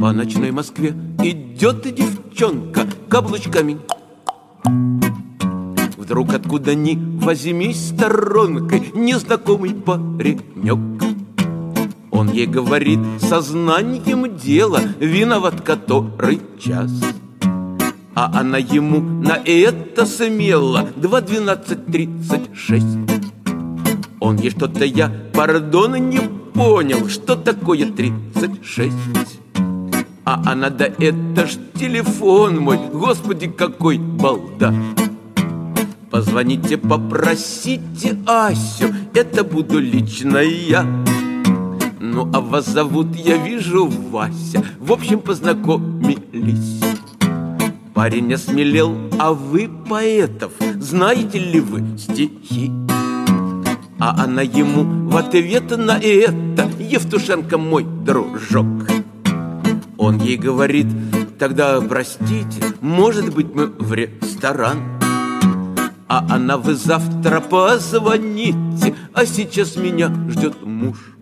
По ночной Москве идет девчонка каблучками. Вдруг откуда ни возьмись сторонкой незнакомый паренек. Он ей говорит сознанием дела, виноват который час. А она ему на это смело 2:12:36. Он ей что-то, я, пардон, не понял, что такое 36. А она: да это ж телефон мой, господи, какой балда. Позвоните, попросите Асю, это буду лично я. Ну, а вас зовут, я вижу, Вася. В общем, познакомились. Парень осмелел: а вы поэтов знаете ли вы стихи? А она ему в ответ на это: Евтушенко мой дружок. Он ей говорит: тогда простите, может быть, мы в ресторан. А она: вы завтра позвоните, а сейчас меня ждет муж.